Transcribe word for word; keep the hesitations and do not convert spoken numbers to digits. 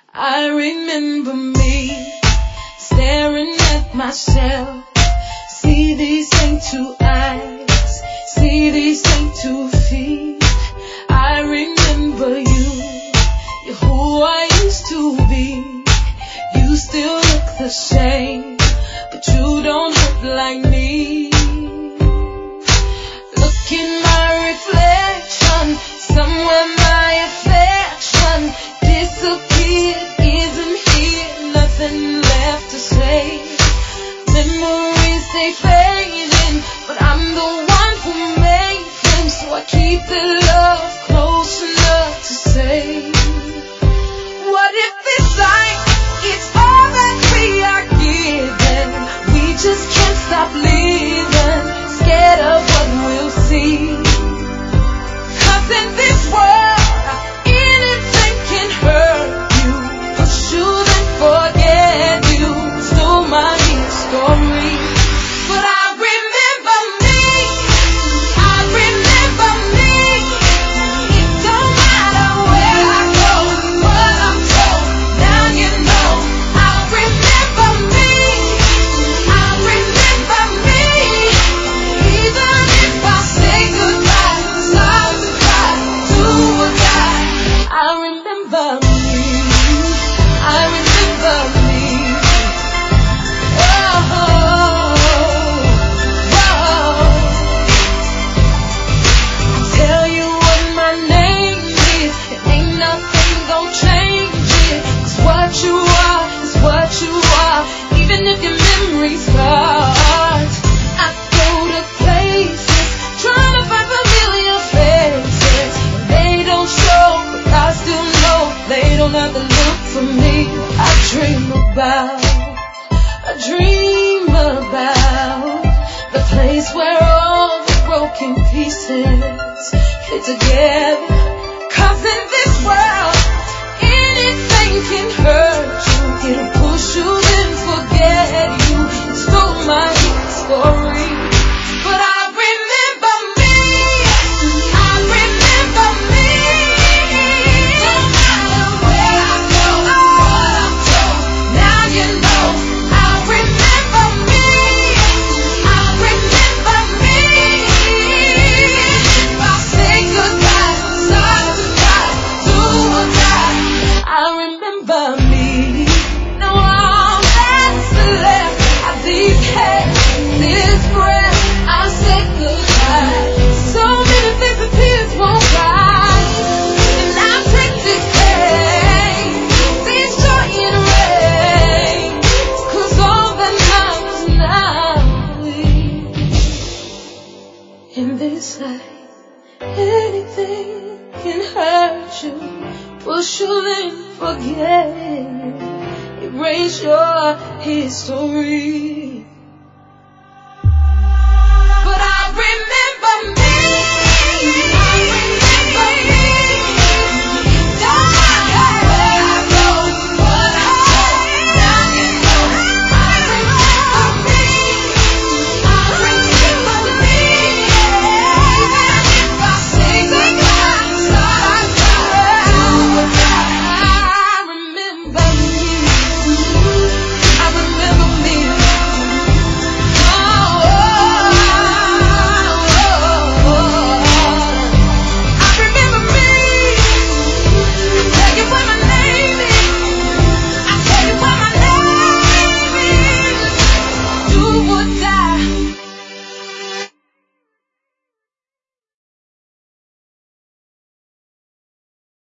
I remember me staring at myself. See these ain't two eyes, see these ain't two feet. I remember you, you're who I used to be. You still look the same, but you don't look like me. Look in my reflection, somewhere my affection disappeared, isn't here, nothing left to say. Memories, they fading, but I'm the one who made them, so I keep the love close enough to say, what if this life, it's all that we are given? We just can't stop living, scared of what we'll see. Cause in this world, anything can hurt you, push you then forget you. Stole my story, but I remember me, I remember me. It don't matter where I go, what I'm told, now you know. I remember me, I remember me. Even if I say goodbye, start to cry, do or die. I remember me, I remember me. What you are is what you are, even if your memories start. I go to places, trying to find familiar faces. They don't show, but I still know they don't have to look for me. I dream about, I dream about the place where all the broken pieces fit together. Cause in this world, anything can hurt you, it'll push you then forget you. It stole my story, but I remember me, I remember me. Don't matter where I go, what I'm told, now you know. I remember me, I remember me. If I say goodbye, start to cry, do or die. I remember me. Now all that's left are these hands, this breath. I said goodbye. So many things that tears won't dry. And I take this pain, this joy in rain. Cause all that matters now is in this life, anything can hurt you, push you then forget, erase your history.